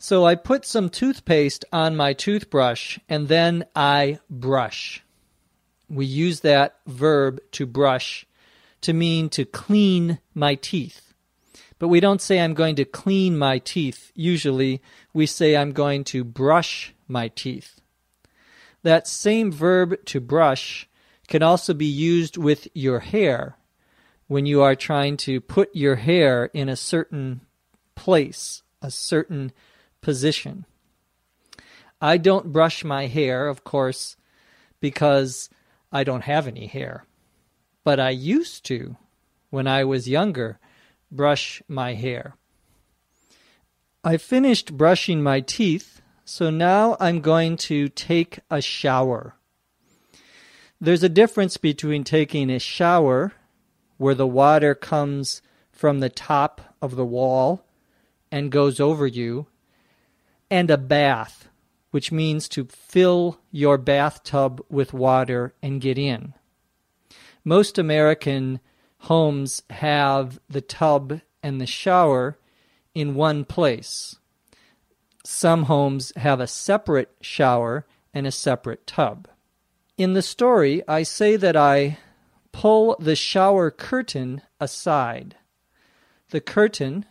So I put some toothpaste on my toothbrush and then I brush. We use that verb to brush to mean to clean my teeth. But we don't say I'm going to clean my teeth. Usually we say I'm going to brush my teeth. That same verb to brush can also be used with your hair when you are trying to put your hair in a certain place, a certain position. I don't brush my hair, of course, because I don't have any hair. But I used to, when I was younger, brush my hair. I finished brushing my teeth, so now I'm going to take a shower. There's a difference between taking a shower, where the water comes from the top of the wall and goes over you, and a bath, which means to fill your bathtub with water and get in. Most American homes have the tub and the shower in one place. Some homes have a separate shower and a separate tub. In the story, I say that I pull the shower curtain aside. The curtain,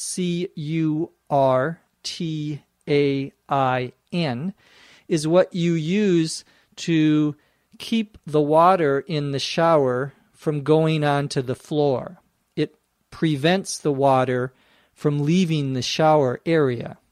C-U-R-T-A-I-N, is what you use to keep the water in the shower from going onto the floor. It prevents the water from leaving the shower area.